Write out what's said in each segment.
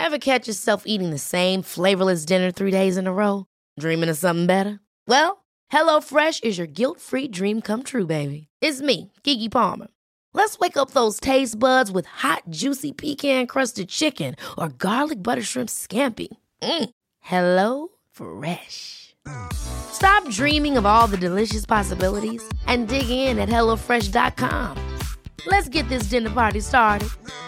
Ever catch yourself eating the same flavorless dinner 3 days in a row? Dreaming of something better? Well, HelloFresh is your guilt-free dream come true, baby. It's me, Keke Palmer. Let's wake up those taste buds with hot, juicy pecan-crusted chicken or garlic butter shrimp scampi. Hello Fresh. Stop dreaming of all the delicious possibilities and dig in at HelloFresh.com. Let's get this dinner party started.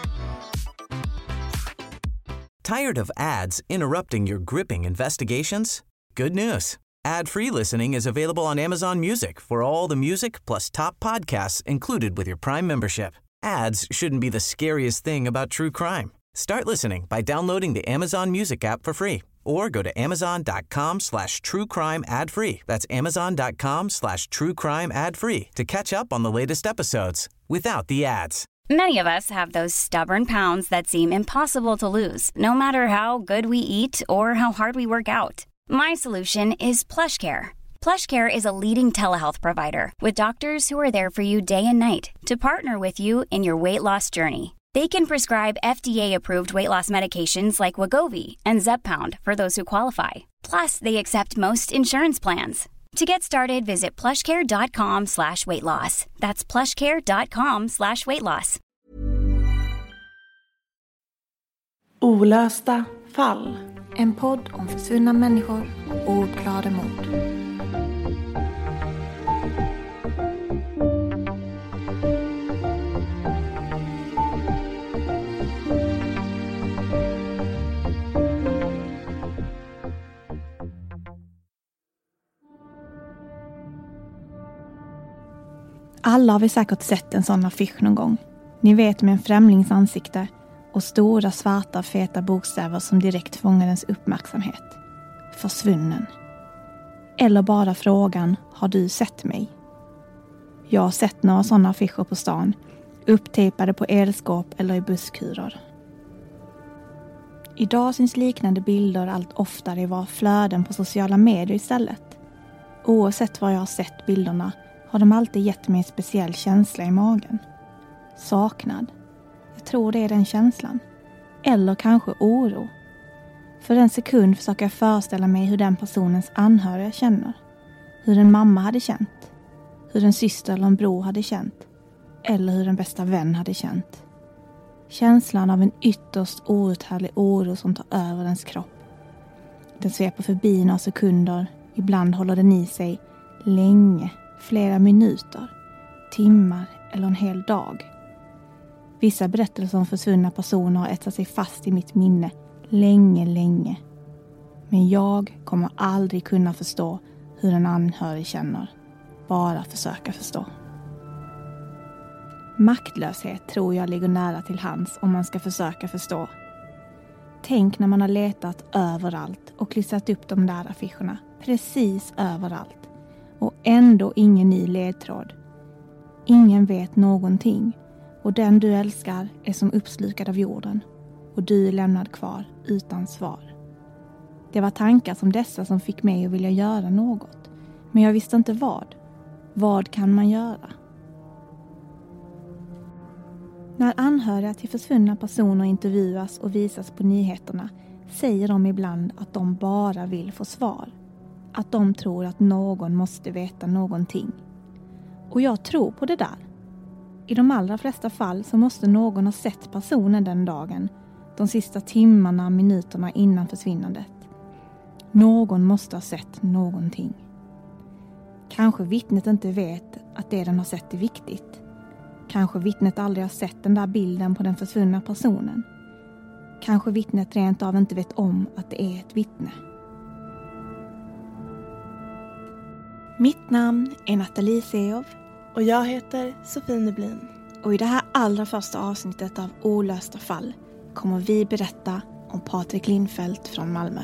Tired of ads interrupting your gripping investigations? Good news. Ad-free listening is available on Amazon Music for all the music plus top podcasts included with your Prime membership. Ads shouldn't be the scariest thing about true crime. Start listening by downloading the Amazon Music app for free or go to amazon.com/truecrime ad-free. That's amazon.com/truecrime ad-free to catch up on the latest episodes without the ads. Many of us have those stubborn pounds that seem impossible to lose, no matter how good we eat or how hard we work out. My solution is PlushCare. PlushCare is a leading telehealth provider with doctors who are there for you day and night to partner with you in your weight loss journey. They can prescribe FDA-approved weight loss medications like Wegovy and Zepbound for those who qualify. Plus, they accept most insurance plans. To get started, visit plushcare.com/weightloss. That's plushcare.com/weightloss. Olösta fall. En podd om försvunna människor och ouppklarade mord. Alla har vi säkert sett en sån affisch någon gång. Ni vet, med en främlings ansikte och stora svarta feta bokstäver som direkt fångar ens uppmärksamhet. Försvunnen. Eller bara frågan, har du sett mig? Jag har sett några sådana affischer på stan, upptejpade på elskåp eller i busskurer. Idag syns liknande bilder allt oftare i våra flöden på sociala medier istället. Oavsett var jag har sett bilderna har de alltid gett mig en speciell känsla i magen. Saknad. Jag tror det är den känslan. Eller kanske oro. För en sekund försöker jag föreställa mig hur den personens anhöriga känner. Hur en mamma hade känt. Hur en syster eller en bror hade känt. Eller hur en bästa vän hade känt. Känslan av en ytterst outhärdlig oro som tar över ens kropp. Den sveper förbi några sekunder. Ibland håller den i sig länge. Flera minuter, timmar eller en hel dag. Vissa berättelser om försvunna personer har etsat sig fast i mitt minne länge. Men jag kommer aldrig kunna förstå hur en anhörig känner. Bara försöka förstå. Maktlöshet tror jag ligger nära till hands om man ska försöka förstå. Tänk när man har letat överallt och klistrat upp de där affischerna. Precis överallt. Och ändå ingen ny ledtråd. Ingen vet någonting. Och den du älskar är som uppslukad av jorden. Och du är lämnad kvar utan svar. Det var tankar som dessa som fick mig att vilja göra något. Men jag visste inte vad. Vad kan man göra? När anhöriga till försvunna personer intervjuas och visas på nyheterna säger de ibland att de bara vill få svar. Att de tror att någon måste veta någonting. Och jag tror på det där. I de allra flesta fall så måste någon ha sett personen den dagen. De sista timmarna, minuterna innan försvinnandet. Någon måste ha sett någonting. Kanske vittnet inte vet att det den har sett är viktigt. Kanske vittnet aldrig har sett den där bilden på den försvunna personen. Kanske vittnet rent av inte vet om att det är ett vittne. Mitt namn är Nathalie Seov. Och jag heter Sofie Nublin. Och i det här allra första avsnittet av Olösta fall kommer vi berätta om Patrik Lindfeldt från Malmö.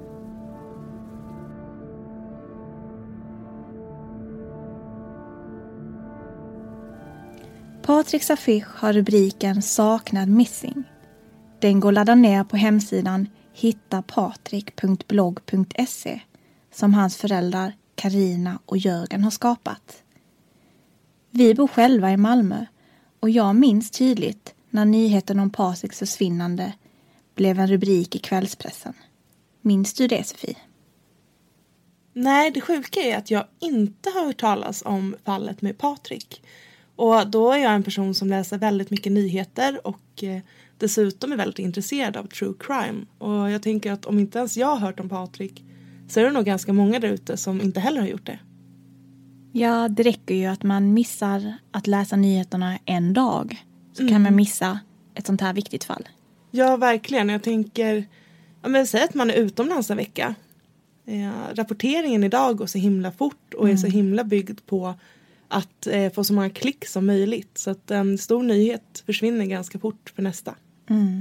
Patriks affisch har rubriken Saknad missing. Den går att ladda ner på hemsidan hittapatrik.blogg.se som hans föräldrar Karina och Jörgen har skapat. Vi bor själva i Malmö och jag minns tydligt när nyheten om Patriks försvinnande blev en rubrik i kvällspressen. Minns du det, Sofie? Nej, det sjuka är att jag inte har hört talas om fallet med Patrik. Och då är jag en person som läser väldigt mycket nyheter och dessutom är väldigt intresserad av true crime. Och jag tänker att om inte ens jag har hört om Patrik så är det nog ganska många där ute som inte heller har gjort det. Ja, det räcker ju att man missar att läsa nyheterna en dag. Så kan man missa ett sånt här viktigt fall. Ja, verkligen. Jag tänker, säg att man är utomlands en vecka. Rapporteringen idag går så himla fort och är så himla byggd på att få så många klick som möjligt. Så att en stor nyhet försvinner ganska fort för nästa. Mm.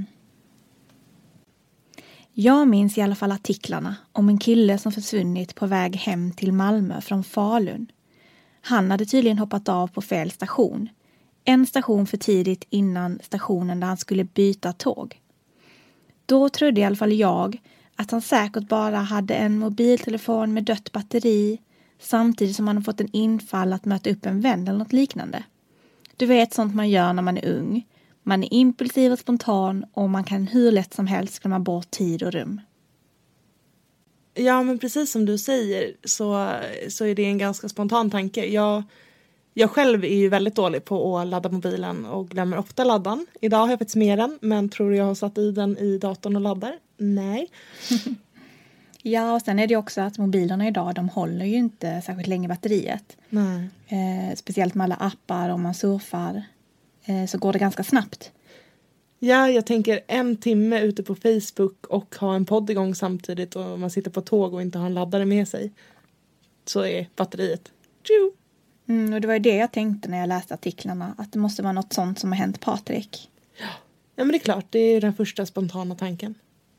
Jag minns i alla fall artiklarna om en kille som försvunnit på väg hem till Malmö från Falun. Han hade tydligen hoppat av på fel station. En station för tidigt innan stationen där han skulle byta tåg. Då trodde i alla fall jag att han säkert bara hade en mobiltelefon med dött batteri samtidigt som han fått en infall att möta upp en vän eller något liknande. Du vet sånt man gör när man är ung. Man är impulsiv och spontan och man kan hur lätt som helst glömma bort tid och rum. Ja, men precis som du säger så är det en ganska spontan tanke. Jag själv är ju väldigt dålig på att ladda mobilen och glömmer ofta laddan. Idag har jag faktiskt med den, men tror du jag har satt i den i datorn och laddar? Nej. Ja, och sen är det också att mobilerna idag, de håller ju inte särskilt länge batteriet. Nej. Speciellt med alla appar, om man surfar så går det ganska snabbt. Ja, jag tänker 1 timme ute på Facebook och ha en podd igång samtidigt och man sitter på tåg och inte har en laddare med sig. Så är batteriet. Tju! Och det var ju det jag tänkte när jag läste artiklarna. Att det måste vara något sånt som har hänt Patrik. Ja, men det är klart. Det är den första spontana tanken.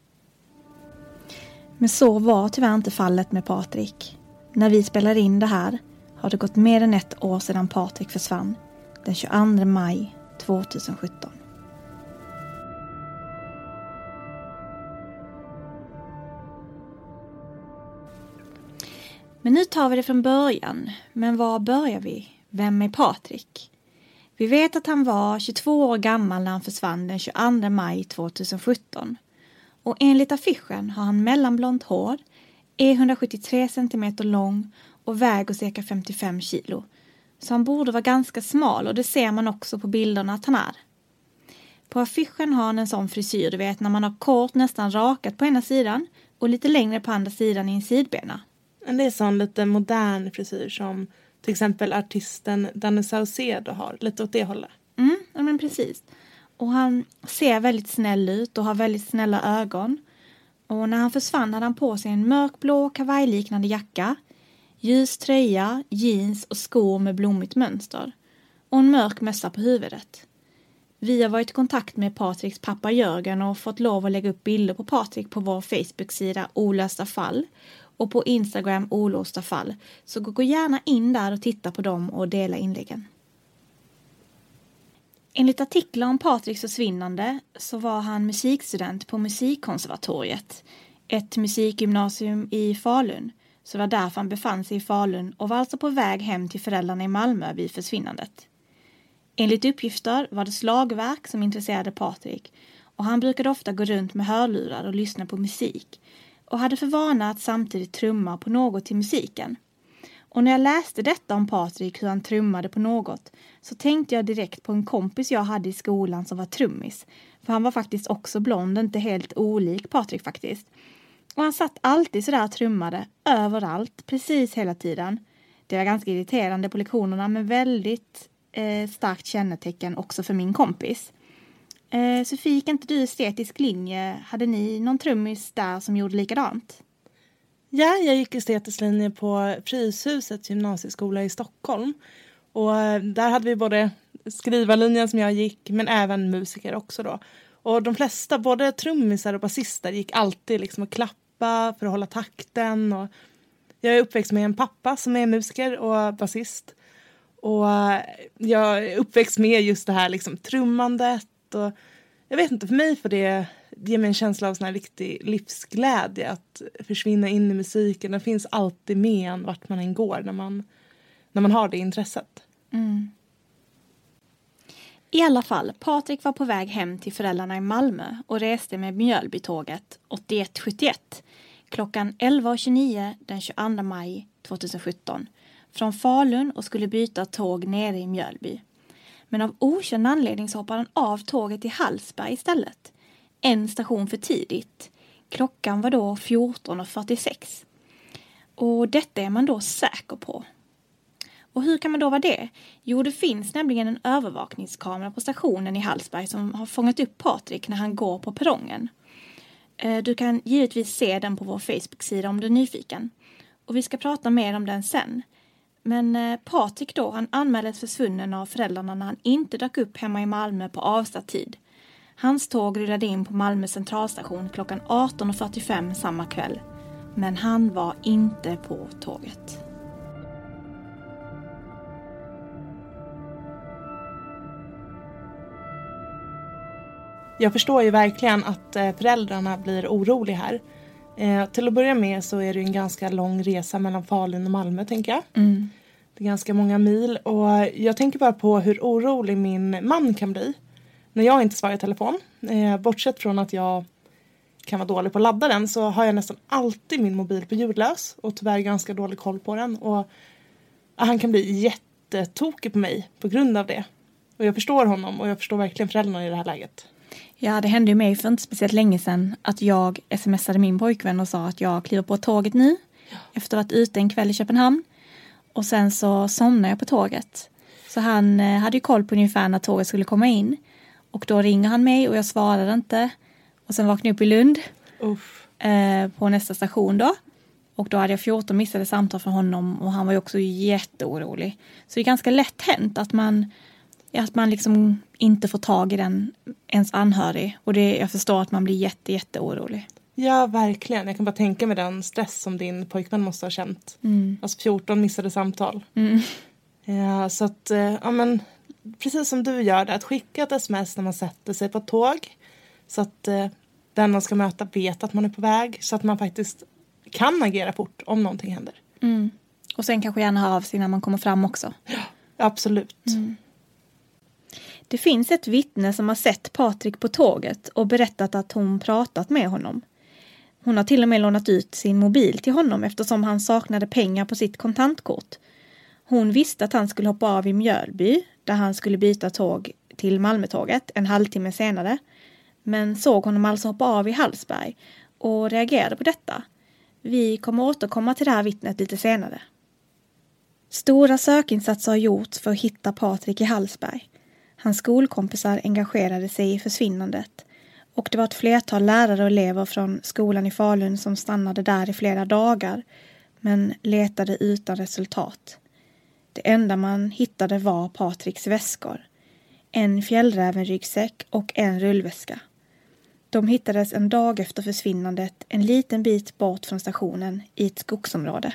Men så var tyvärr inte fallet med Patrik. När vi spelar in det här har det gått mer än 1 år sedan Patrik försvann. Den 22 maj 2017. Men nu tar vi det från början. Men var börjar vi? Vem är Patrik? Vi vet att han var 22 år gammal när han försvann den 22 maj 2017. Och enligt affischen har han mellanblont hår, är 173 cm lång och väger cirka 55 kilo. Så han borde vara ganska smal och det ser man också på bilderna att han är. På affischen har han en sån frisyr, du vet, när man har kort nästan rakat på ena sidan och lite längre på andra sidan i en sidbena. Det är sån lite modern frisyr som till exempel artisten Danny Saucedo har. Lite åt det hållet. Ja, men precis. Och han ser väldigt snäll ut och har väldigt snälla ögon. Och när han försvann hade han på sig en mörkblå kavajliknande jacka, ljus tröja, jeans och skor med blommigt mönster. Och en mörk mössa på huvudet. Vi har varit i kontakt med Patriks pappa Jörgen och fått lov att lägga upp bilder på Patrik på vår Facebook-sida Olösta fall. Och på Instagram Olösta fall. Så gå gärna in där och titta på dem och dela inläggen. Enligt artiklar om Patriks försvinnande så var han musikstudent på Musikkonservatoriet. Ett musikgymnasium i Falun. Så det var därför han befann sig i Falun och var alltså på väg hem till föräldrarna i Malmö vid försvinnandet. Enligt uppgifter var det slagverk som intresserade Patrik. Och han brukade ofta gå runt med hörlurar och lyssna på musik. Och hade för vana att samtidigt trumma på något till musiken. Och när jag läste detta om Patrik, hur han trummade på något, så tänkte jag direkt på en kompis jag hade i skolan som var trummis. För han var faktiskt också blond, inte helt olik Patrik faktiskt. Och han satt alltid sådär och trummade, överallt, precis hela tiden. Det var ganska irriterande på lektionerna, men väldigt starkt kännetecken också för min kompis. Sofie, gick inte du estetisk linje? Hade ni någon trummis där som gjorde likadant? Ja, jag gick estetisk linje på Fryshusets gymnasieskola i Stockholm. Och där hade vi både skrivarlinjen som jag gick, men även musiker också då. Och de flesta, både trummisar och basister, gick alltid liksom att klappa för att hålla takten. Och jag är uppväxt med en pappa som är musiker och basist. Och jag är uppväxt med just det här liksom trummandet. Och jag vet inte, för mig får det ge mig en känsla av sån här riktig livsglädje att försvinna in i musiken. Den finns alltid med en vart man än går när man har det intresset. I alla fall, Patrik var på väg hem till föräldrarna i Malmö och reste med Mjölbytåget 8171 klockan 11.29 den 22 maj 2017 från Falun och skulle byta tåg nere i Mjölby. Men av okänd anledning så hoppade han av tåget i Hallsberg istället. En station för tidigt. Klockan var då 14.46. Och detta är man då säker på. Och hur kan man då vara det? Jo, det finns nämligen en övervakningskamera på stationen i Hallsberg som har fångat upp Patrik när han går på perrongen. Du kan givetvis se den på vår Facebook-sida om du är nyfiken. Och vi ska prata mer om den sen. Men Patrik då, han anmäldes försvunnen av föräldrarna när han inte dök upp hemma i Malmö på avsatt tid. Hans tåg rullade in på Malmö centralstation klockan 18.45 samma kväll. Men han var inte på tåget. Jag förstår ju verkligen att föräldrarna blir oroliga här. Till att börja med så är det en ganska lång resa mellan Falun och Malmö, tänker jag. Mm. Det är ganska många mil och jag tänker bara på hur orolig min man kan bli när jag inte svarar i telefon. Bortsett från att jag kan vara dålig på att ladda den så har jag nästan alltid min mobil på ljudlös och tyvärr ganska dålig koll på den. Och han kan bli jättetokig på mig på grund av det. Och jag förstår honom och jag förstår verkligen föräldrarna i det här läget. Ja, det hände ju mig för inte speciellt länge sedan att jag smsade min pojkvän och sa att jag kliver på tåget nu. Efter att ha varit ute en kväll i Köpenhamn. Och sen så somnade jag på tåget. Så han hade ju koll på ungefär när tåget skulle komma in. Och då ringer han mig och jag svarade inte. Och sen vaknade jag upp i Lund. På nästa station då. Och då hade jag 14 missade samtal från honom. Och han var ju också jätteorolig. Så det är ganska lätt hänt att man liksom inte får tag i den ens anhörig. Och jag förstår att man blir jätteorolig. Ja, verkligen. Jag kan bara tänka mig den stress som din pojkvän måste ha känt. Alltså 14 missade samtal. Ja, så att, ja men, precis som du gör det, att skicka ett sms när man sätter sig på ett tåg. Så att den man ska möta vet att man är på väg. Så att man faktiskt kan agera fort om någonting händer. Och sen kanske gärna ha av sig när man kommer fram också. Ja, absolut. Det finns ett vittne som har sett Patrik på tåget och berättat att hon pratat med honom. Hon har till och med lånat ut sin mobil till honom eftersom han saknade pengar på sitt kontantkort. Hon visste att han skulle hoppa av i Mjölby där han skulle byta tåg till Malmötåget en halvtimme senare. Men såg honom alltså hoppa av i Hallsberg och reagerade på detta. Vi kommer återkomma till det här vittnet lite senare. Stora sökinsatser har gjorts för att hitta Patrik i Hallsberg. Hans skolkompisar engagerade sig i försvinnandet och det var ett flertal lärare och elever från skolan i Falun som stannade där i flera dagar men letade utan resultat. Det enda man hittade var Patriks väskor, en fjällrävenryggsäck och en rullväska. De hittades en dag efter försvinnandet en liten bit bort från stationen i ett skogsområde.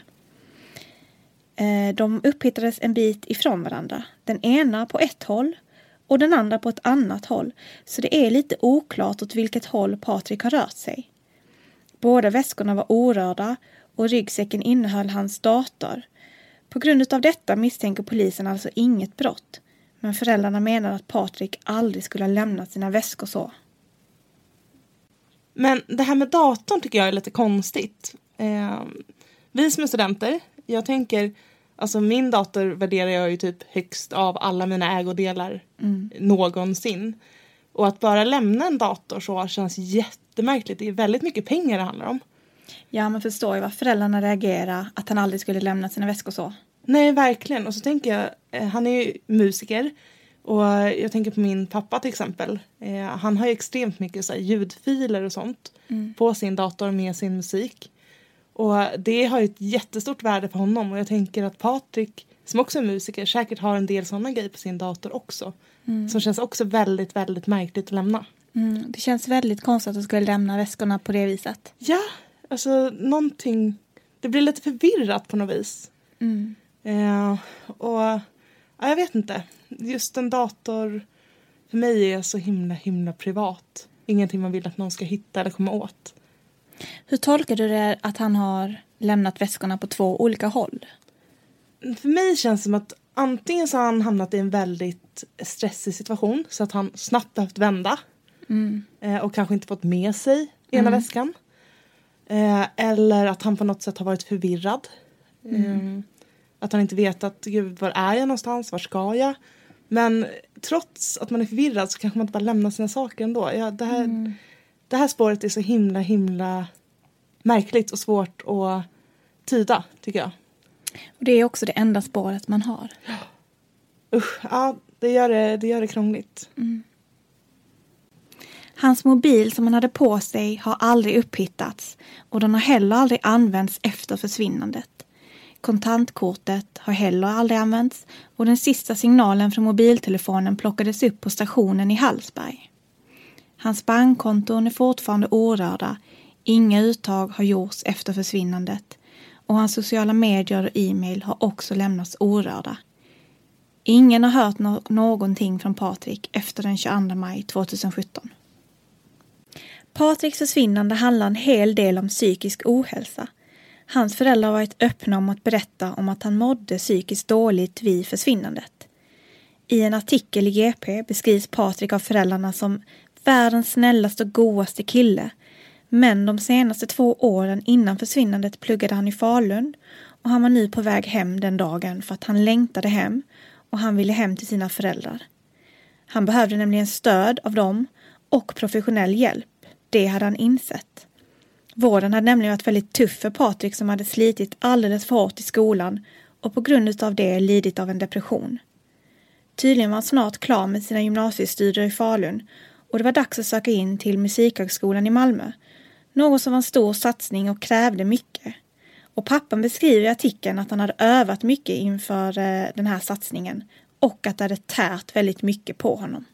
De upphittades en bit ifrån varandra, den ena på ett håll och den andra på ett annat håll, så det är lite oklart åt vilket håll Patrik har rört sig. Båda väskorna var orörda och ryggsäcken innehöll hans dator. På grund av detta misstänker polisen alltså inget brott, men föräldrarna menar att Patrik aldrig skulle ha lämnat sina väskor så. Men det här med datorn tycker jag är lite konstigt. Vi som är studenter, jag tänker, alltså min dator värderar jag ju typ högst av alla mina ägodelar någonsin. Och att bara lämna en dator så känns jättemärkligt. Det är väldigt mycket pengar det handlar om. Ja, man förstår ju vad föräldrarna reagerar att han aldrig skulle lämna sina väskor så. Nej, verkligen. Och så tänker jag, han är ju musiker. Och jag tänker på min pappa till exempel. Han har ju extremt mycket så här ljudfiler och sånt på sin dator med sin musik. Och det har ju ett jättestort värde för honom. Och jag tänker att Patrik, som också är musiker, säkert har en del sådana grejer på sin dator också. Som känns också väldigt, väldigt märkligt att lämna. Det känns väldigt konstigt att du skulle lämna väskorna på det viset. Ja, alltså någonting, det blir lite förvirrat på något vis. Och ja, jag vet inte. Just en dator för mig är så himla privat. Ingenting man vill att någon ska hitta eller komma åt. Hur tolkar du det att han har lämnat väskorna på 2 olika håll? För mig känns det som att antingen så har han hamnat i en väldigt stressig situation så att han snabbt behövt vända. Och kanske inte fått med sig ena väskan. Eller att han på något sätt har varit förvirrad. Att han inte vet att gud, var är jag någonstans, var ska jag? Men trots att man är förvirrad så kanske man inte bara lämnar sina saker ändå. Det här spåret är så himla märkligt och svårt att tyda, tycker jag. Och det är också det enda spåret man har. Usch, ja, det gör det krångligt. Hans mobil som han hade på sig har aldrig upphittats och den har heller aldrig använts efter försvinnandet. Kontantkortet har heller aldrig använts och den sista signalen från mobiltelefonen plockades upp på stationen i Hallsberg. Hans bankkonton är fortfarande orörda, inga uttag har gjorts efter försvinnandet och hans sociala medier och e-mail har också lämnats orörda. Ingen har hört någonting från Patrik efter den 22 maj 2017. Patriks försvinnande handlar en hel del om psykisk ohälsa. Hans föräldrar har varit öppna om att berätta om att han mådde psykiskt dåligt vid försvinnandet. I en artikel i GP beskrivs Patrik av föräldrarna som världens snällaste och godaste kille. Men de senaste 2 åren innan försvinnandet pluggade han i Falun och han var nu på väg hem den dagen för att han längtade hem och han ville hem till sina föräldrar. Han behövde nämligen stöd av dem och professionell hjälp. Det hade han insett. Vården hade nämligen varit väldigt tuff för Patrik som hade slitit alldeles för hårt i skolan och på grund av det lidit av en depression. Tydligen var han snart klar med sina gymnasiestudier i Falun och det var dags att söka in till Musikhögskolan i Malmö. Något som var en stor satsning och krävde mycket. Och pappan beskriver i artikeln att han hade övat mycket inför den här satsningen och att det hade tärt väldigt mycket på honom.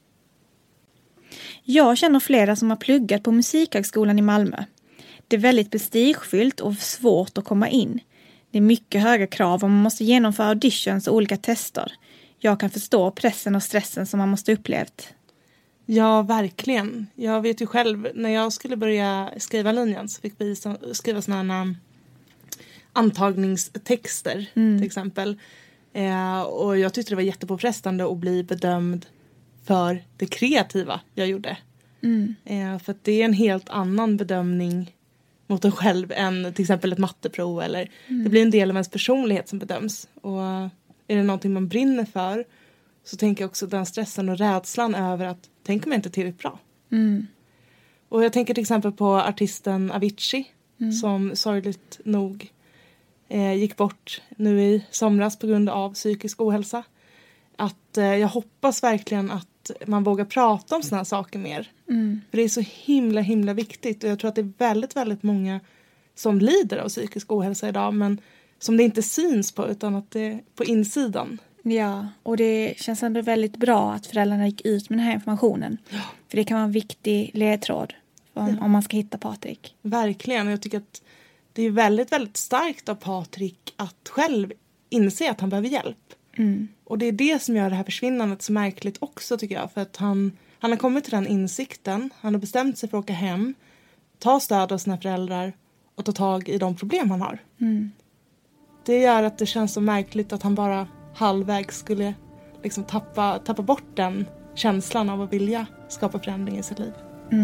Jag känner flera som har pluggat på Musikhögskolan i Malmö. Det är väldigt prestigefyllt och svårt att komma in. Det är mycket höga krav och man måste genomföra auditions och olika tester. Jag kan förstå pressen och stressen som man måste upplevt. Ja, verkligen. Jag vet ju själv, när jag skulle börja skriva linjen så fick vi skriva sådana antagningstexter till exempel. Och jag tyckte det var jättepåfrestande att bli bedömd för det kreativa jag gjorde. För att det är en helt annan bedömning mot en själv än till exempel ett matteprov. Eller det blir en del av ens personlighet som bedöms. Och är det någonting man brinner för så tänker jag också den stressen och rädslan över att tänker man inte tillräckligt bra. Och jag tänker till exempel på artisten Avicii som sorgligt nog gick bort nu i somras på grund av psykisk ohälsa. Att jag hoppas verkligen att man vågar prata om såna här saker mer. För det är så himla viktigt. Och jag tror att det är väldigt, väldigt många som lider av psykisk ohälsa idag. Men som det inte syns på utan att det är på insidan. Ja, och det känns ändå väldigt bra att föräldrarna gick ut med den här informationen. Ja. För det kan vara en viktig ledtråd om man ska hitta Patrik. Verkligen, jag tycker att det är väldigt, väldigt starkt av Patrik att själv inse att han behöver hjälp. Och det är det som gör det här försvinnandet så märkligt också tycker jag. För att han har kommit till den insikten. Han har bestämt sig för att åka hem. Ta stöd av sina föräldrar. Och ta tag i de problem han har. Det gör att det känns så märkligt att han bara halvvägs skulle liksom tappa bort den känslan av att vilja skapa förändring i sitt liv.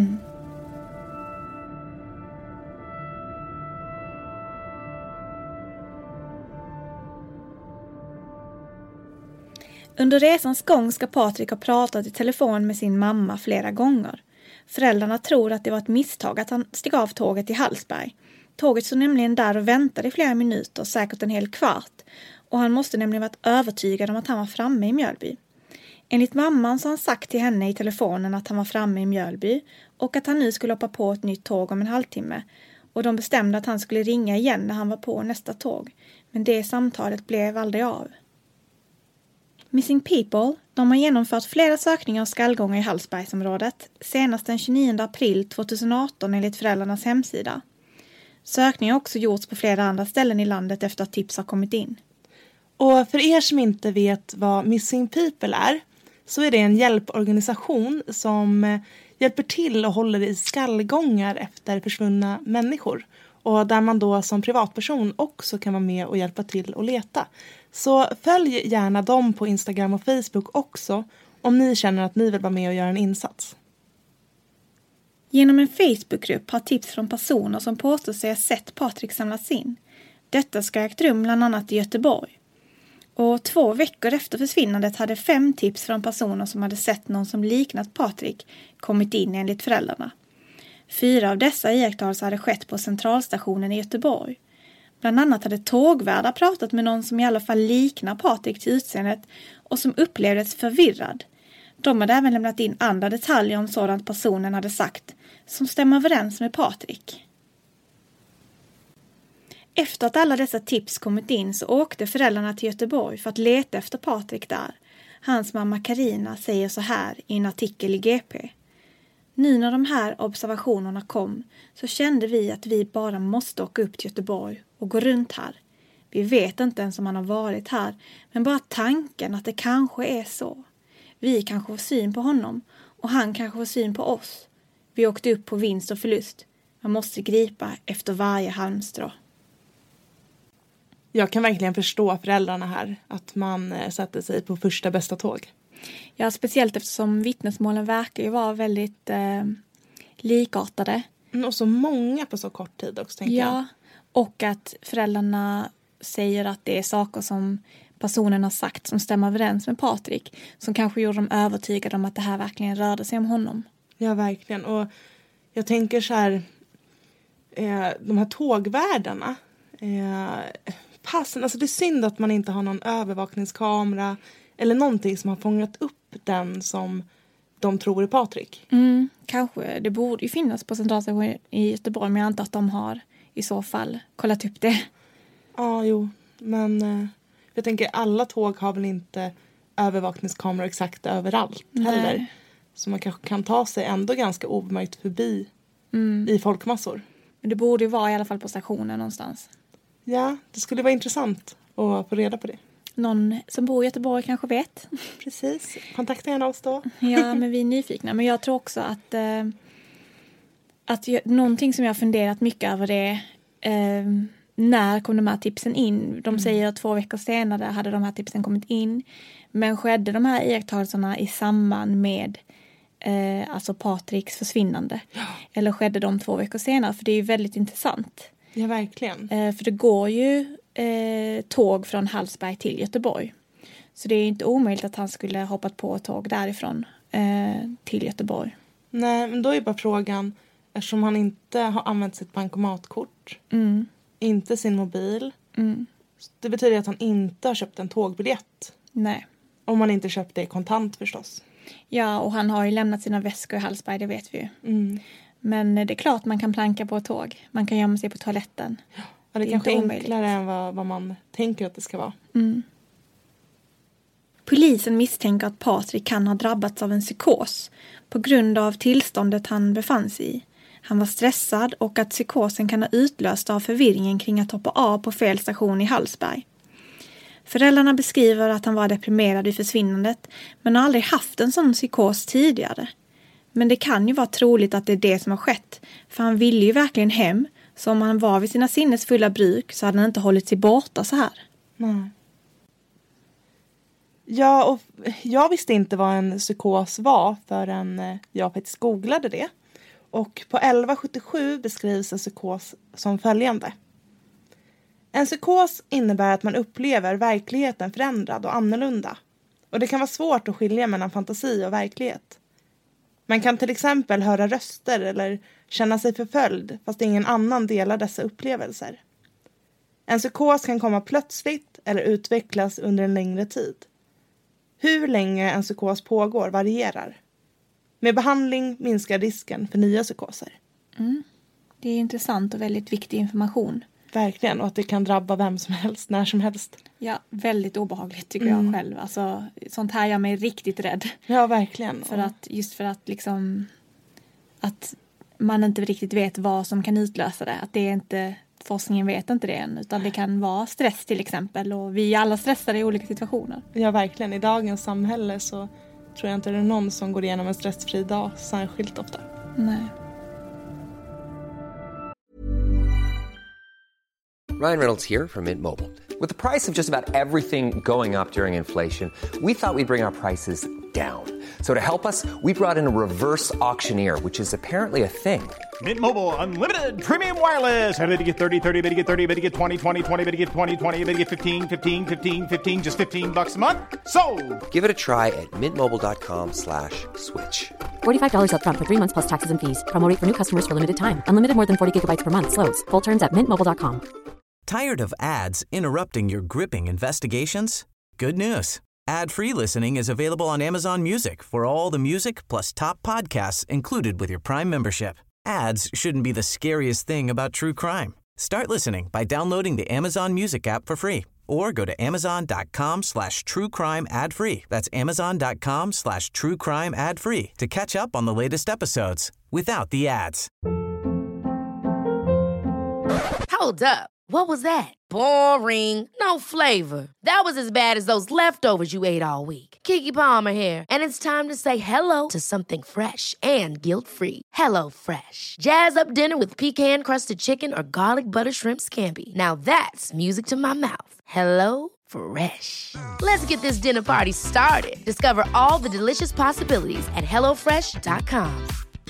Under resans gång ska Patrik ha pratat i telefon med sin mamma flera gånger. Föräldrarna tror att det var ett misstag att han steg av tåget i Hallsberg. Tåget stod nämligen där och väntade i flera minuter, säkert en hel kvart. Och han måste nämligen varit övertygad om att han var framme i Mjölby. Enligt mamman så har han sagt till henne i telefonen att han var framme i Mjölby och att han nu skulle hoppa på ett nytt tåg om en halvtimme. Och de bestämde att han skulle ringa igen när han var på nästa tåg. Men det samtalet blev aldrig av. Missing People, de har genomfört flera sökningar av skallgångar i Hallsbergsområdet, senast den 29 april 2018 enligt föräldrarnas hemsida. Sökningar har också gjorts på flera andra ställen i landet efter att tips har kommit in. Och för er som inte vet vad Missing People är så är det en hjälporganisation som hjälper till och håller i skallgångar efter försvunna människor. Och där man då som privatperson också kan vara med och hjälpa till och leta. Så följ gärna dem på Instagram och Facebook också om ni känner att ni vill vara med och göra en insats. Genom en Facebookgrupp har tips från personer som påstår sig ha sett Patrik samlas in. Detta ska ha ägt rum bland annat i Göteborg. Och 2 veckor efter försvinnandet hade 5 tips från personer som hade sett någon som liknat Patrik kommit in enligt föräldrarna. 4 av dessa iakttagelser hade skett på centralstationen i Göteborg. Bland annat hade tågvärdar pratat med någon som i alla fall liknar Patrik till utseendet och som upplevdes förvirrad. De hade även lämnat in andra detaljer om sådant personen hade sagt som stämmer överens med Patrik. Efter att alla dessa tips kommit in så åkte föräldrarna till Göteborg för att leta efter Patrik där. Hans mamma Karina säger så här i en artikel i GP. Nu när de här observationerna kom så kände vi att vi bara måste åka upp till Göteborg och gå runt här. Vi vet inte ens om han har varit här, men bara tanken att det kanske är så. Vi kanske får syn på honom och han kanske får syn på oss. Vi åkte upp på vinst och förlust. Man måste gripa efter varje halmstrå. Jag kan verkligen förstå föräldrarna här. Att man sätter sig på första bästa tåg. Ja, speciellt eftersom vittnesmålen verkar ju vara väldigt likartade. Och så många på så kort tid också, tänker jag. Ja, och att föräldrarna säger att det är saker som personen har sagt som stämmer överens med Patrik. Som kanske gjorde dem övertygade om att det här verkligen rörde sig om honom. Ja, verkligen. Och jag tänker så här, de här tågvärdarna, passen, alltså det är synd att man inte har någon övervakningskamera eller någonting som har fångat upp den som de tror är Patrik. Kanske, det borde ju finnas på centralstationen i Göteborg, men jag antar att de har i så fall kollat upp det. Ja, jo, men jag tänker alla tåg har väl inte övervakningskameror exakt överallt heller. Nej. Så man kanske kan ta sig ändå ganska obemärkt förbi i folkmassor. Men det borde ju vara i alla fall på stationen någonstans. Ja, det skulle vara intressant att få reda på det. Någon som bor i Göteborg kanske vet. Precis, kontakta gärna oss då. Ja, men vi är nyfikna. Men jag tror också att någonting som jag har funderat mycket över det när kom de här tipsen in? De säger att 2 veckor senare hade de här tipsen kommit in. Men skedde de här iakttagelserna i samband med alltså Patriks försvinnande? Ja. Eller skedde de 2 veckor senare? För det är ju väldigt intressant. Ja, verkligen. För det går ju tåg från Hallsberg till Göteborg. Så det är inte omöjligt att han skulle ha hoppat på ett tåg därifrån till Göteborg. Nej, men då är bara frågan, eftersom han inte har använt sitt bankomatkort, inte sin mobil. Det betyder att han inte har köpt en tågbiljett. Nej. Om han inte köpt det kontant förstås. Ja, och han har ju lämnat sina väskor i Hallsberg, det vet vi ju. Men det är klart man kan planka på ett tåg. Man kan gömma sig på toaletten. Ja, det är kanske enklare än vad man tänker att det ska vara. Polisen misstänker att Patrik kan ha drabbats av en psykos på grund av tillståndet han befann sig i. Han var stressad och att psykosen kan ha utlöst av förvirringen kring att hoppa av på fel station i Hallsberg. Föräldrarna beskriver att han var deprimerad vid försvinnandet men har aldrig haft en sån psykos tidigare. Men det kan ju vara troligt att det är det som har skett, för han ville ju verkligen hem, så om han var vid sina sinnesfulla bruk så hade han inte hållit sig borta så här. Nej. Ja, och jag visste inte vad en psykos var förrän jag faktiskt googlade det. Och på 1177 beskrivs en psykos som följande. En psykos innebär att man upplever verkligheten förändrad och annorlunda. Och det kan vara svårt att skilja mellan fantasi och verklighet. Man kan till exempel höra röster eller känna sig förföljd fast ingen annan delar dessa upplevelser. En psykos kan komma plötsligt eller utvecklas under en längre tid. Hur länge en psykos pågår varierar. Med behandling minskar risken för nya psykoser. Det är intressant och väldigt viktig information. Verkligen, och att det kan drabba vem som helst, när som helst. Ja, väldigt obehagligt tycker jag själv. Alltså, sånt här gör mig riktigt rädd. Ja, verkligen. För att liksom att man inte riktigt vet vad som kan utlösa det. Att det är inte, forskningen vet inte det än, utan det kan vara stress till exempel. Och vi är alla stressade i olika situationer. Ja, verkligen. I dagens samhälle så tror jag inte det är någon som går igenom en stressfri dag särskilt ofta. Nej. Ryan Reynolds here from Mint Mobile. With the price of just about everything going up during inflation, we thought we'd bring our prices down. So to help us, we brought in a reverse auctioneer, which is apparently a thing. Mint Mobile Unlimited Premium Wireless. How to get 30, 30, bit to get 30, bit to get 20, 20, 20, bit to get 20, 20, bit to get 15, 15, 15, 15, just $15 a month? Sold! Give it a try at mintmobile.com/switch. $45 up front for 3 months plus taxes and fees. Promo rate for new customers for limited time. Unlimited more than 40 gigabytes per month. Slows full terms at mintmobile.com. Tired of ads interrupting your gripping investigations? Good news. Ad-free listening is available on Amazon Music for all the music plus top podcasts included with your Prime membership. Ads shouldn't be the scariest thing about true crime. Start listening by downloading the Amazon Music app for free or go to amazon.com/truecrime ad-free. That's amazon.com/truecrime ad-free to catch up on the latest episodes without the ads. Hold up. What was that? Boring. No flavor. That was as bad as those leftovers you ate all week. Keke Palmer here, and it's time to say hello to something fresh and guilt-free. Hello Fresh. Jazz up dinner with pecan-crusted chicken or garlic butter shrimp scampi. Now that's music to my mouth. Hello Fresh. Let's get this dinner party started. Discover all the delicious possibilities at hellofresh.com.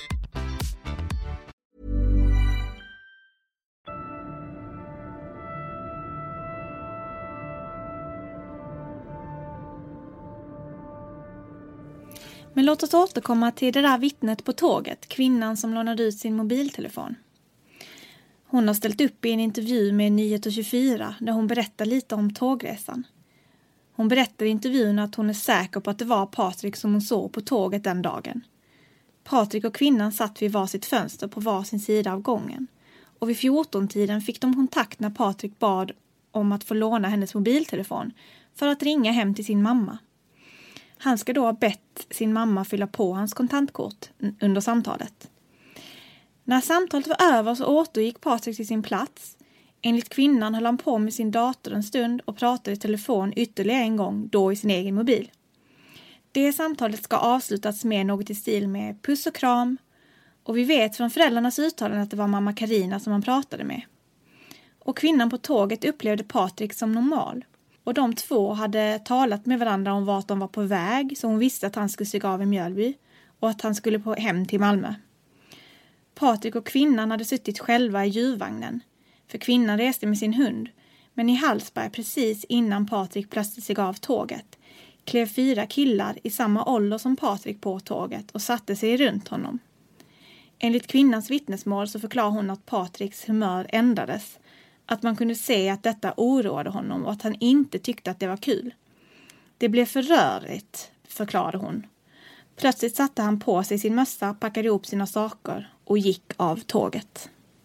Men låt oss återkomma till det där vittnet på tåget, kvinnan som lånade ut sin mobiltelefon. Hon har ställt upp i en intervju med Nyheter 24 där hon berättar lite om tågresan. Hon berättar i intervjun att hon är säker på att det var Patrik som hon såg på tåget den dagen. Patrik och kvinnan satt vid varsitt fönster på varsin sida av gången. Och vid 14-tiden fick de kontakt när Patrik bad om att få låna hennes mobiltelefon för att ringa hem till sin mamma. Han ska då ha bett sin mamma fylla på hans kontantkort under samtalet. När samtalet var över så återgick Patrik till sin plats. Enligt kvinnan höll han på med sin dator en stund och pratade i telefon ytterligare en gång, då i sin egen mobil. Det samtalet ska avslutas med något i stil med puss och kram. Och vi vet från föräldrarnas uttalande att det var mamma Karina som han pratade med. Och kvinnan på tåget upplevde Patrik som normal. Och de två hade talat med varandra om vart de var på väg, så hon visste att han skulle stiga av i Mjölby och att han skulle hem till Malmö. Patrik och kvinnan hade suttit själva i djurvagnen, för kvinnan reste med sin hund, men i Hallsberg precis innan Patrik plötsligt steg av tåget klev 4 killar i samma ålder som Patrik på tåget och satte sig runt honom. Enligt kvinnans vittnesmål så förklarar hon att Patriks humör ändrades. Att man kunde se att detta oroade honom och att han inte tyckte att det var kul. Det blev för rörigt, förklarade hon. Plötsligt satte han på sig sin mössa, packade ihop sina saker och gick av tåget.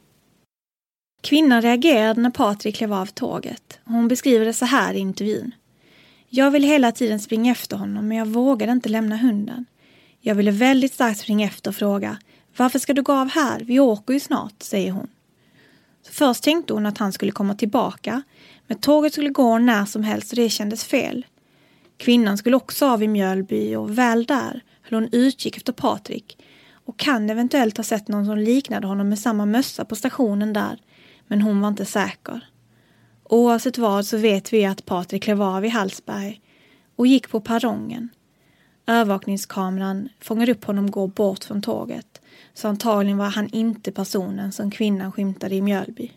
Kvinnan reagerade när Patrik klev av tåget. Hon beskriver det så här i intervjun. Jag ville hela tiden springa efter honom, men jag vågade inte lämna hunden. Jag ville väldigt starkt springa efter och fråga, varför ska du gå av här? Vi åker ju snart, säger hon. Så först tänkte hon att han skulle komma tillbaka, men tåget skulle gå när som helst och det kändes fel. Kvinnan skulle också av i Mjölby och väl där höll hon utkik efter Patrik och kan eventuellt ha sett någon som liknade honom med samma mössa på stationen där, men hon var inte säker. Oavsett vad så vet vi att Patrik klev av i Hallsberg och gick på perrongen. Övervakningskameran fångade upp honom gå bort från tåget, så antagligen var han inte personen som kvinnan skymtade i Mjölby.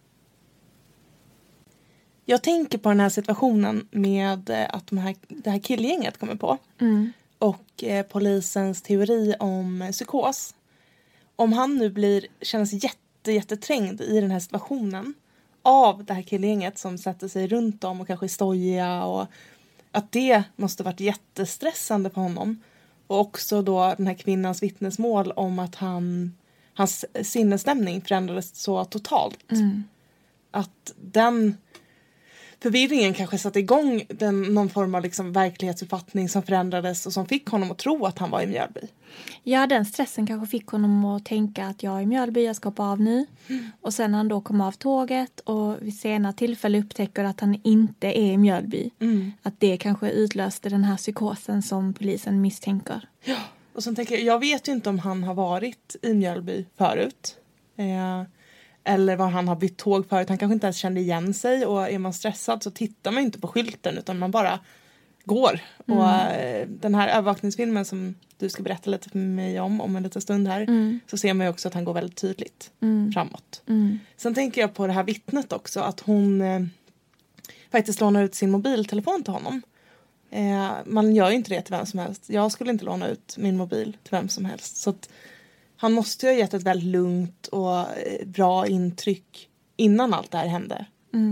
Jag tänker på den här situationen med att det här killgänget kommer på. Och polisens teori om psykos. Om han nu känns jätteträngd i den här situationen av det här killgänget som sätter sig runt om och kanske är stojiga, och att det måste varit jättestressande på honom. Och också då den här kvinnans vittnesmål om att hans sinnesstämning förändrades så totalt. Att förvirringen kanske satte igång någon form av liksom verklighetsuppfattning som förändrades och som fick honom att tro att han var i Mjölby. Ja, den stressen kanske fick honom att tänka att jag är i Mjölby, jag ska hoppa av nu. Och sen när han då kom av tåget och vid senare tillfälle upptäcker att han inte är i Mjölby. Att det kanske utlöste den här psykosen som polisen misstänker. Ja, och sen tänker jag vet ju inte om han har varit i Mjölby förut. Eller var han har bytt tåg förut. Han kanske inte ens kände igen sig. Och är man stressad så tittar man inte på skylten utan man bara går. Och den här övervakningsfilmen som du ska berätta lite för mig om en liten stund här. Så ser man ju också att han går väldigt tydligt framåt. Sen tänker jag på det här vittnet också. Att hon faktiskt lånar ut sin mobiltelefon till honom. Man gör ju inte det till vem som helst. Jag skulle inte låna ut min mobil till vem som helst. Så att han måste ju ha gett ett väldigt lugnt och bra intryck innan allt det här hände.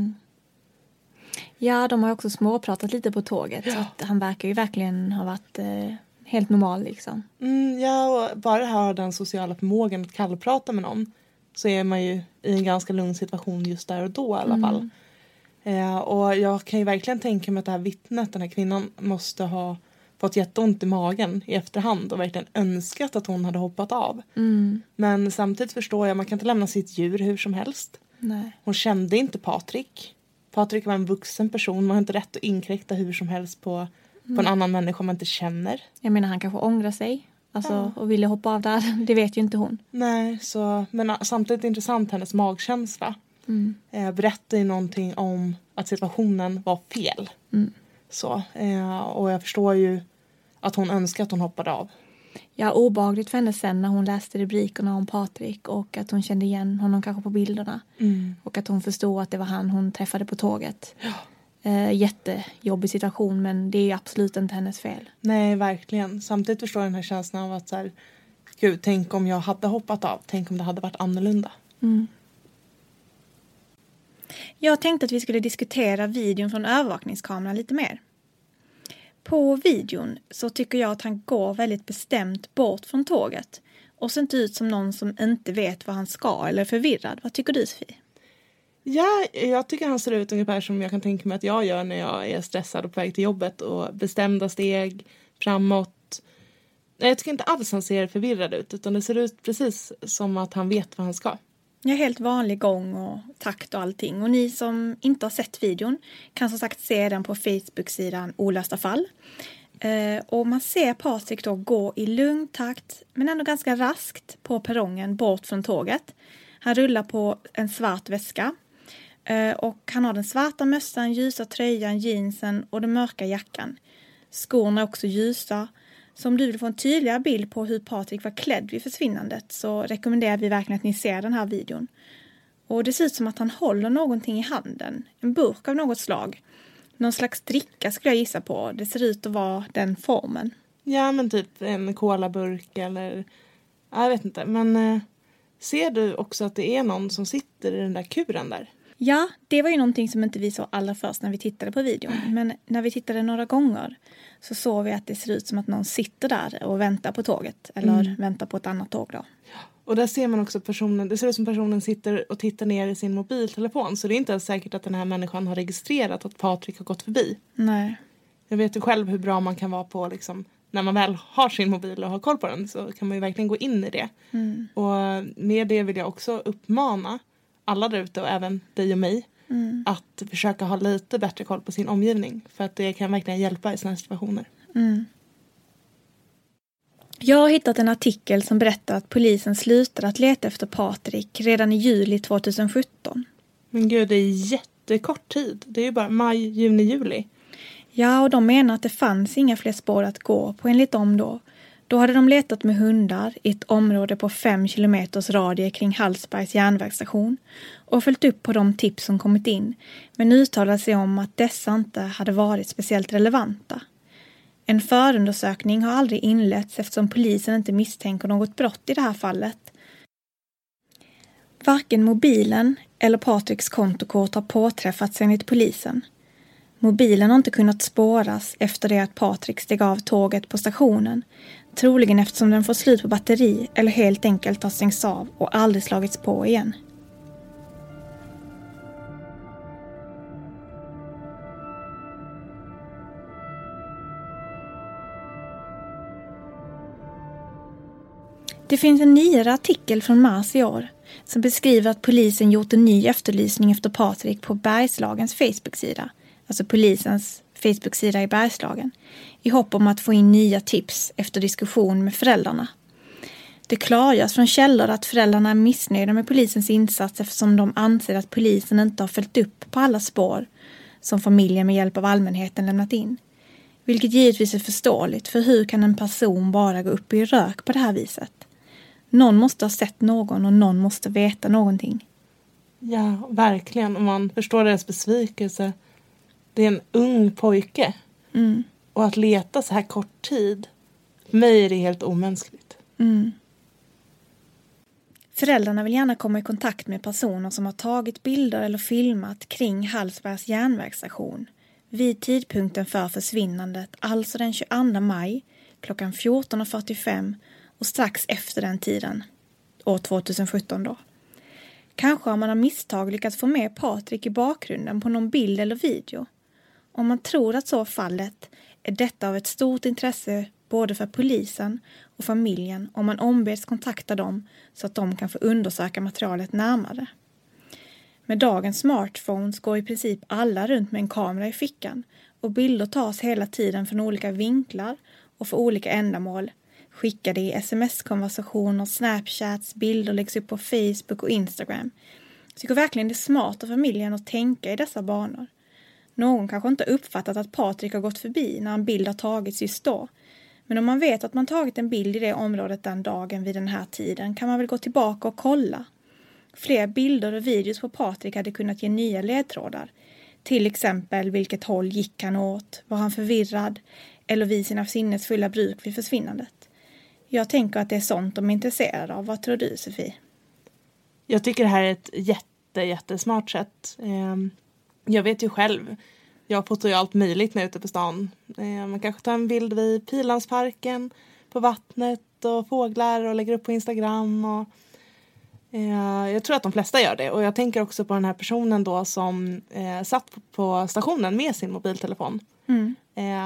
Ja, de har också småpratat lite på tåget. Så att han verkar ju verkligen ha varit helt normal liksom. Ja, och bara ha den sociala förmågan att kallprata med någon. Så är man ju i en ganska lugn situation just där och då i alla fall. Och jag kan ju verkligen tänka mig att det här vittnet, den här kvinnan, måste ha fått jätteont i magen i efterhand och verkligen önskat att hon hade hoppat av. Men samtidigt förstår jag, man kan inte lämna sitt djur hur som helst. Nej. Hon kände inte Patrik. Patrik var en vuxen person. Man har inte rätt att inkräkta hur som helst på en annan människa man inte känner. Jag menar, han kanske ångrar sig. Och ville hoppa av där. Det vet ju inte hon. Nej, men samtidigt intressant hennes magkänsla. Berättar ju någonting om att situationen var fel. Och jag förstår ju att hon önskar att hon hoppade av. Ja, obehagligt för henne sen när hon läste rubrikerna om Patrik och att hon kände igen honom kanske på bilderna. Och att hon förstod att det var han hon träffade på tåget. Jättejobbig situation, men det är ju absolut inte hennes fel. Nej, verkligen. Samtidigt förstår jag den här känslan av att så här, gud, tänk om jag hade hoppat av. Tänk om det hade varit annorlunda. Jag tänkte att vi skulle diskutera videon från övervakningskameran lite mer. På videon så tycker jag att han går väldigt bestämt bort från tåget och ser inte ut som någon som inte vet vad han ska eller är förvirrad. Vad tycker du, Sofie? Ja, jag tycker han ser ut ungefär som jag kan tänka mig att jag gör när jag är stressad och på väg till jobbet och bestämda steg framåt. Jag tycker inte alls han ser förvirrad ut, utan det ser ut precis som att han vet vad han ska. Ja, helt vanlig gång och takt och allting. Och ni som inte har sett videon kan som sagt se den på Facebook-sidan Olösta fall. Och man ser Patrik då gå i lugn takt men ändå ganska raskt på perrongen bort från tåget. Han rullar på en svart väska. Och han har den svarta mössan, ljusa tröjan, jeansen och den mörka jackan. Skorna är också ljusa. Så om du vill få en tydligare bild på hur Patrik var klädd vid försvinnandet så rekommenderar vi verkligen att ni ser den här videon. Och det ser ut som att han håller någonting i handen. En burk av något slag. Någon slags dricka skulle jag gissa på. Det ser ut att vara den formen. Ja, men typ en colaburk eller... Jag vet inte, men ser du också att det är någon som sitter i den där kuren där? Ja, det var ju någonting som inte vi såg allra först när vi tittade på videon. Men när vi tittade några gånger så såg vi att det ser ut som att någon sitter där och väntar på tåget. Eller väntar på ett annat tåg då. Och där ser man också personen, det ser ut som personen sitter och tittar ner i sin mobiltelefon. Så det är inte ens säkert att den här människan har registrerat att Patrik har gått förbi. Nej. Jag vet ju själv hur bra man kan vara på liksom, när man väl har sin mobil och har koll på den så kan man ju verkligen gå in i det. Och med det vill jag också uppmana alla där ute och även dig och mig att försöka ha lite bättre koll på sin omgivning. För att det kan verkligen hjälpa i såna här situationer. Jag har hittat en artikel som berättar att polisen slutade att leta efter Patrik redan i juli 2017. Men gud, det är jättekort tid. Det är ju bara maj, juni, juli. Ja, och de menar att det fanns inga fler spår att gå på enligt dem då. Då hade de letat med hundar i ett område på 5 kilometers radie kring Hallsbergs järnvägsstation och följt upp på de tips som kommit in, men uttalade sig om att dessa inte hade varit speciellt relevanta. En förundersökning har aldrig inletts eftersom polisen inte misstänker något brott i det här fallet. Varken mobilen eller Patriks kontokort har påträffats enligt polisen. Mobilen har inte kunnat spåras efter det att Patrik steg av tåget på stationen, troligen eftersom den får slut på batteri eller helt enkelt har stängts av och aldrig slagits på igen. Det finns en nyare artikel från mars i år som beskriver att polisen gjort en ny efterlysning efter Patrik på Bergslagens Facebook-sida. Alltså polisens Facebook-sida i Bergslagen. I hopp om att få in nya tips efter diskussion med föräldrarna. Det klargörs från källor att föräldrarna är missnöjda med polisens insats eftersom de anser att polisen inte har följt upp på alla spår som familjen med hjälp av allmänheten lämnat in. Vilket givetvis är förståeligt, för hur kan en person bara gå upp i rök på det här viset? Någon måste ha sett någon och någon måste veta någonting. Ja, verkligen. Och man förstår deras besvikelse. Det är en ung pojke. Mm. Och att leta så här kort tid. För mig är det helt omänskligt. Mm. Föräldrarna vill gärna komma i kontakt med personer som har tagit bilder eller filmat kring Hallsbergs järnvägsstation vid tidpunkten för försvinnandet, alltså den 22 maj klockan 14.45 och strax efter den tiden, år 2017 då. Kanske har man av misstag lyckats få med Patrik i bakgrunden på någon bild eller video. Om man tror att så är fallet är detta av ett stort intresse både för polisen och familjen om man ombeds kontakta dem så att de kan få undersöka materialet närmare. Med dagens smartphones går i princip alla runt med en kamera i fickan och bilder tas hela tiden från olika vinklar och för olika ändamål. Skickade i sms-konversationer, snapchats, bilder läggs upp på Facebook och Instagram. Så tycker verkligen det är smart av familjen att tänka i dessa banor. Någon kanske inte uppfattat att Patrik har gått förbi när en bild har tagits just då. Men om man vet att man tagit en bild i det området den dagen vid den här tiden kan man väl gå tillbaka och kolla. Fler bilder och videos på Patrik hade kunnat ge nya ledtrådar. Till exempel vilket håll gick han åt, var han förvirrad eller vid sina sinnesfulla bruk vid försvinnandet. Jag tänker att det är sånt de är intresserade av. Vad tror du, Sofie? Jag tycker det här är ett jättesmart sätt. Jag vet ju själv. Jag fotar ju allt möjligt när jag är ute på stan. Man kanske tar en bild vid Pilansparken, på vattnet och fåglar och lägger upp på Instagram. Och, jag tror att de flesta gör det. Och jag tänker också på den här personen då som satt på stationen med sin mobiltelefon. Mm.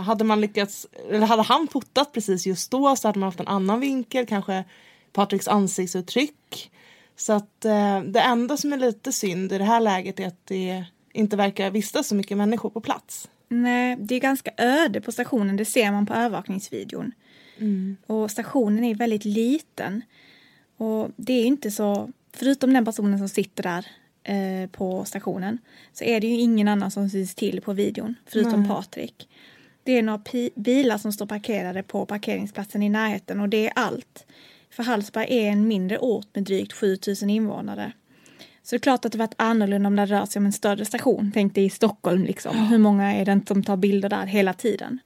Hade han fotat precis just då så hade man haft en annan vinkel. Kanske Patriks ansiktsuttryck. Så att det enda som är lite synd i det här läget är att det inte verkar vistas så mycket människor på plats. Nej, det är ganska öde på stationen. Det ser man på övervakningsvideon. Mm. Och stationen är väldigt liten. Och det är inte så, förutom den personen som sitter där på stationen, så är det ju ingen annan som syns till på videon, förutom Patrik. Det är några bilar som står parkerade på parkeringsplatsen i närheten och det är allt. För Hallsberg är en mindre ort med drygt 7000 invånare. Så det är klart att det varit annorlunda om det rör sig om en större station. Tänk dig i Stockholm liksom. Hur många är det som tar bilder där hela tiden?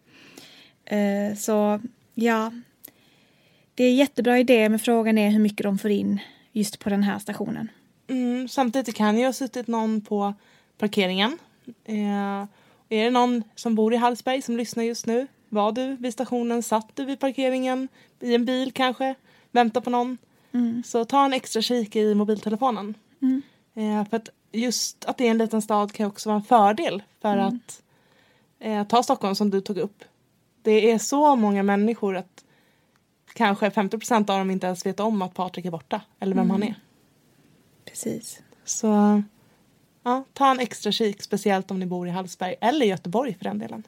Så ja, det är jättebra idé, men frågan är hur mycket de får in just på den här stationen. Samtidigt kan ju ha suttit någon på parkeringen. Är det någon som bor i Hallsberg som lyssnar just nu? Var du vid stationen? Satt du vid parkeringen? I en bil kanske? Vänta på någon? Så ta en extra kik i mobiltelefonen. För att just att det är en liten stad kan också vara en fördel för att ta Stockholm som du tog upp. Det är så många människor att kanske 50% av dem inte ens vet om att Patrik är borta eller vem han är. Precis. Så ja, ta en extra kik, speciellt om ni bor i Hallsberg eller Göteborg för den delen.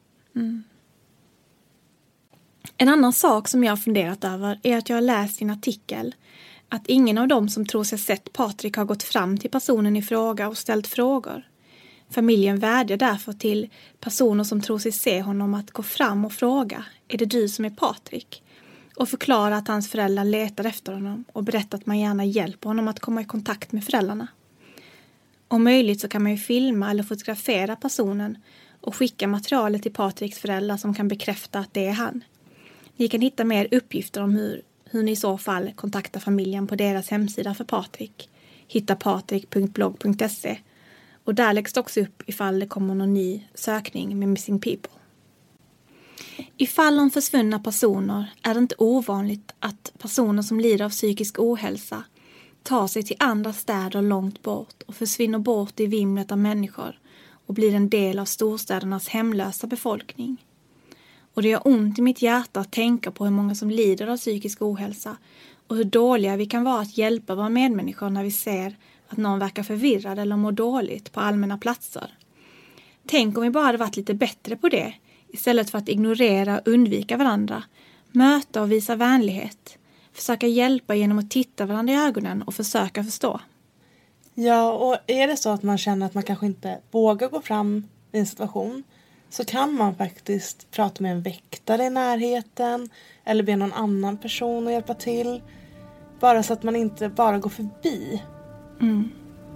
En annan sak som jag har funderat över är att jag har läst i en artikel att ingen av dem som tror sig sett Patrik har gått fram till personen i fråga och ställt frågor. Familjen vädjar därför till personer som tror sig se honom att gå fram och fråga: är det du som är Patrik? Och förklara att hans föräldrar letar efter honom och berättar att man gärna hjälper honom att komma i kontakt med föräldrarna. Om möjligt så kan man ju filma eller fotografera personen och skicka materialet till Patriks föräldrar som kan bekräfta att det är han. Ni kan hitta mer uppgifter om hur ni i så fall kontaktar familjen på deras hemsida för Patrik. Hitta patrik.blogg.se och där läggs det också upp ifall det kommer någon ny sökning med Missing People. I fall om försvunna personer är det inte ovanligt att personer som lider av psykisk ohälsa tar sig till andra städer långt bort och försvinner bort i vimlet av människor och blir en del av storstädernas hemlösa befolkning. Och det gör ont i mitt hjärta att tänka på hur många som lider av psykisk ohälsa och hur dåliga vi kan vara att hjälpa våra medmänniskor när vi ser att någon verkar förvirrad eller mår dåligt på allmänna platser. Tänk om vi bara hade varit lite bättre på det, istället för att ignorera och undvika varandra, möta och visa vänlighet, försöka hjälpa genom att titta varandra i ögonen och försöka förstå. Ja, och är det så att man känner att man kanske inte vågar gå fram i en situation, så kan man faktiskt prata med en väktare i närheten eller be någon annan person att hjälpa till. Bara så att man inte bara går förbi. Mm.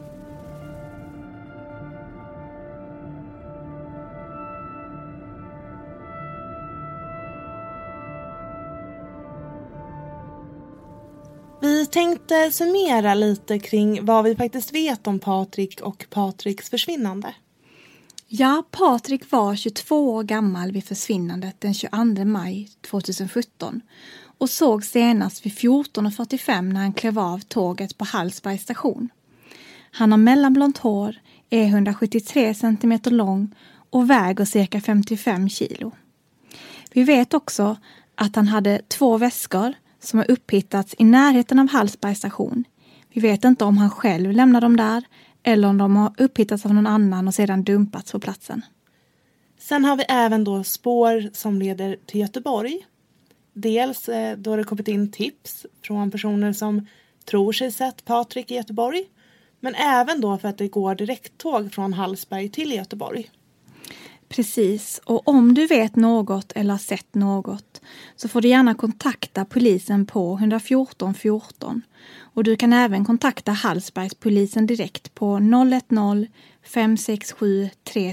Vi tänkte summera lite kring vad vi faktiskt vet om Patrik och Patriks försvinnande. Ja, Patrik var 22 år gammal vid försvinnandet den 22 maj 2017 och såg senast vid 14:45 när han klev av tåget på Hallsbergs station. Han har mellanblont hår, är 173 cm lång och väger cirka 55 kilo. Vi vet också att han hade 2 väskor som har upphittats i närheten av Hallsbergs station. Vi vet inte om han själv lämnade dem där eller om de har upphittats av någon annan och sedan dumpats på platsen. Sen har vi även då spår som leder till Göteborg. Dels då det kommit in tips från personer som tror sig sett Patrik i Göteborg. Men även då för att det går direkttåg från Hallsberg till Göteborg. Precis, och om du vet något eller har sett något så får du gärna kontakta polisen på 114 14. Och du kan även kontakta Hallsbergspolisen direkt på 010 567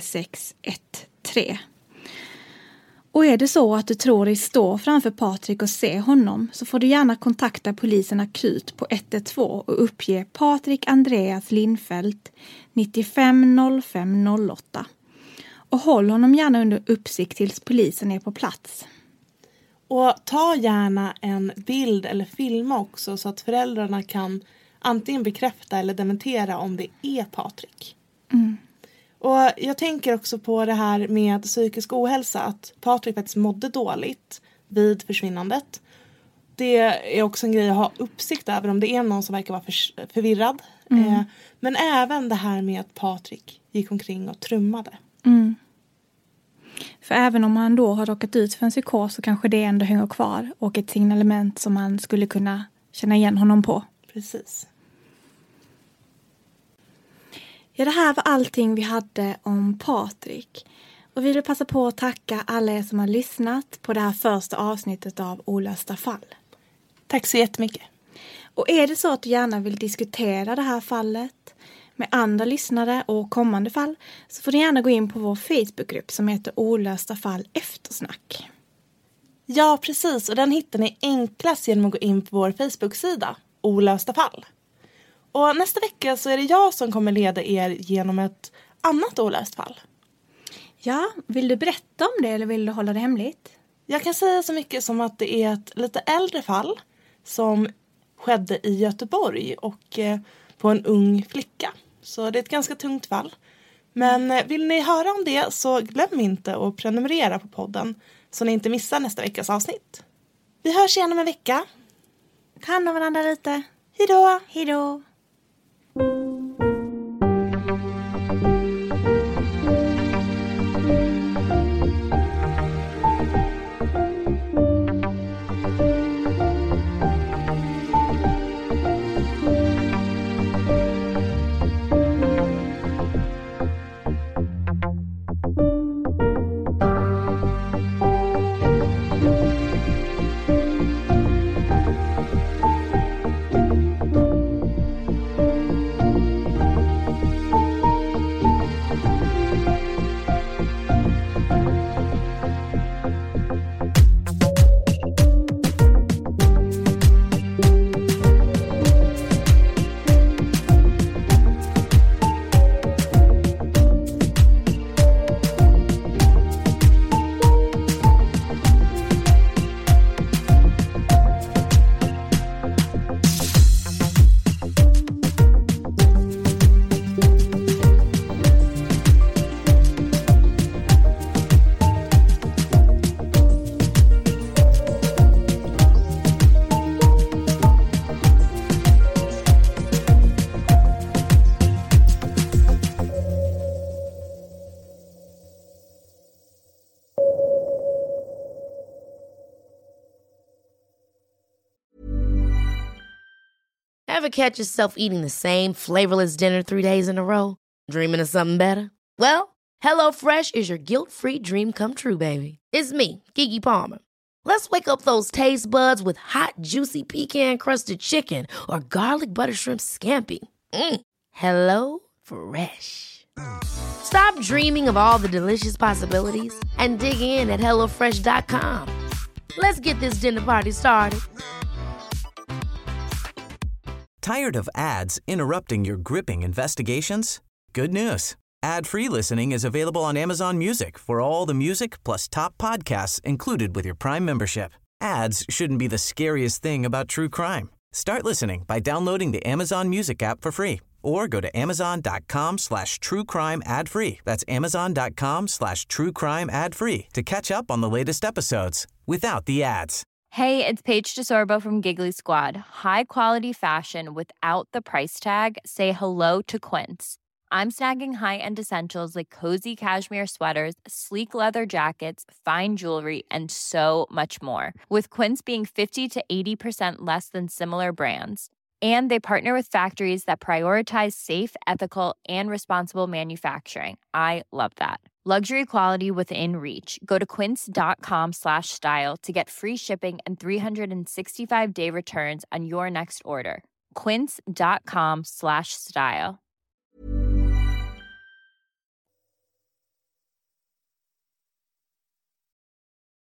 3613. Och är det så att du tror dig stå framför Patrik och se honom så får du gärna kontakta polisen akut på 112 och uppge Patrik Andreas Lindfelt 95 05 08. Och håll honom gärna under uppsikt tills polisen är på plats. Och ta gärna en bild eller filma också så att föräldrarna kan antingen bekräfta eller dementera om det är Patrik. Mm. Och jag tänker också på det här med psykisk ohälsa, att Patrik faktiskt mådde dåligt vid försvinnandet. Det är också en grej att ha uppsikt över om det är någon som verkar vara förvirrad. Men även det här med att Patrik gick omkring och trummade. Mm. För även om han då har råkat ut för en psykos så kanske det ändå hänger kvar och ett signalement som man skulle kunna känna igen honom på. Precis. Ja, det här var allting vi hade om Patrik. Och vi vill passa på att tacka alla er som har lyssnat på det här första avsnittet av Olösta fall. Tack så jättemycket. Och är det så att du gärna vill diskutera det här fallet med andra lyssnare och kommande fall så får du gärna gå in på vår Facebookgrupp som heter Olösta fall eftersnack. Ja, precis. Och den hittar ni enklast genom att gå in på vår Facebook-sida Olösta fall. Och nästa vecka så är det jag som kommer leda er genom ett annat olöst fall. Ja, vill du berätta om det eller vill du hålla det hemligt? Jag kan säga så mycket som att det är ett lite äldre fall som skedde i Göteborg och på en ung flicka. Så det är ett ganska tungt fall. Men vill ni höra om det så glöm inte att prenumerera på podden så ni inte missar nästa veckas avsnitt. Vi hörs igen om en vecka. Ta hand om varandra lite. Hej då! Hej då! Ever catch yourself eating the same flavorless dinner 3 days in a row? Dreaming of something better? Well, HelloFresh is your guilt-free dream come true, baby. It's me, Keke Palmer. Let's wake up those taste buds with hot, juicy pecan-crusted chicken or garlic butter shrimp scampi. Hello Fresh. Stop dreaming of all the delicious possibilities and dig in at HelloFresh.com. Let's get this dinner party started. Tired of ads interrupting your gripping investigations? Good news. Ad-free listening is available on Amazon Music for all the music plus top podcasts included with your Prime membership. Ads shouldn't be the scariest thing about true crime. Start listening by downloading the Amazon Music app for free or go to amazon.com/truecrime ad-free. That's amazon.com/truecrime ad-free to catch up on the latest episodes without the ads. Hey, it's Paige DeSorbo from Giggly Squad. High quality fashion without the price tag. Say hello to Quince. I'm snagging high-end essentials like cozy cashmere sweaters, sleek leather jackets, fine jewelry, and so much more. With Quince being 50 to 80% less than similar brands. And they partner with factories that prioritize safe, ethical, and responsible manufacturing. I love that. Luxury quality within reach. Go to quince.com/style to get free shipping and 365-day returns on your next order. Quince.com/style.